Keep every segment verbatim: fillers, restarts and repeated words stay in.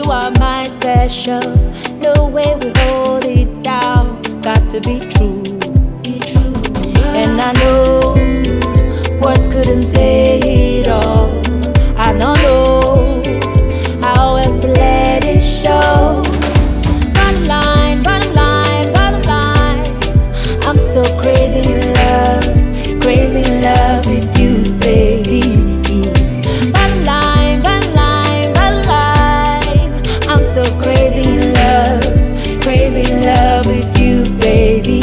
are my special. The way we hold it down got to be true. Be true. And I know words couldn't say it all. I don't know how else to let it show. Bottom line, bottom line, bottom line, I'm so crazy in love, crazy in love with you, baby. Bottom line, bottom line, bottom line, I'm so crazy in love, crazy in love with you, baby.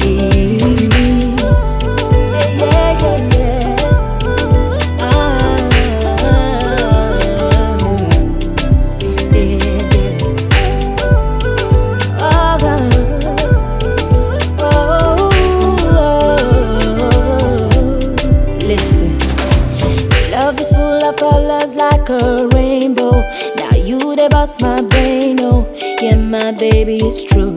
Colors like a rainbow. Now you they bust my brain, oh yeah, my baby, it's true.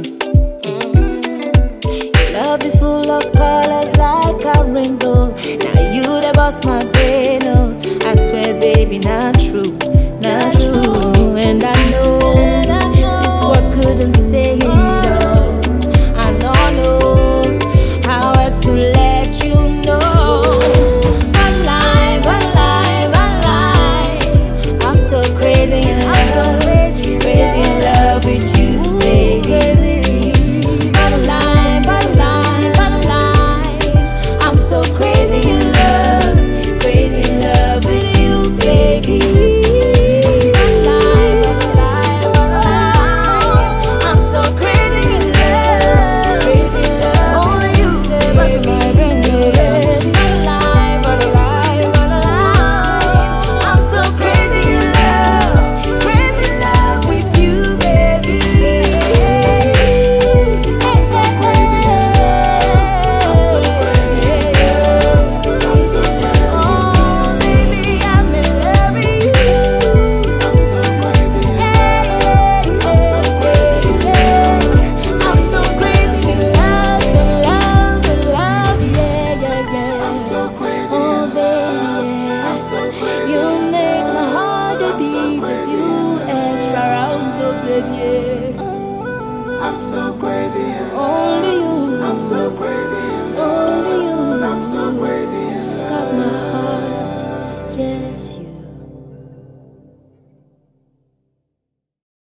Your love is full of colors like a rainbow. Now you they bust my brain, oh I swear, baby, not true, not true. And I know these words couldn't say it all. I don't know how else to let you know. Yeah. I'm so crazy in love. Only you. I'm so crazy in love. Only you. I'm so crazy in love. Got my heart. Yes, you.